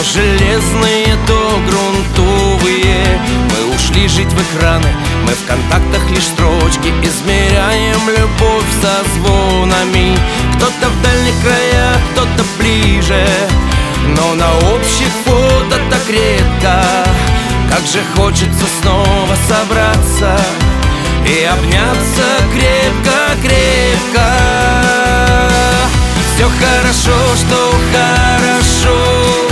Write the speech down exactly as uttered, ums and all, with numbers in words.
То железные, то грунтовые. Мы ушли жить в экраны, мы в контактах лишь строчки. Измеряем любовь созвонами. Кто-то в дальних краях, кто-то ближе, но на общих фото так редко. Как же хочется снова собраться и обняться крепко-крепко. Все хорошо, что хорошо,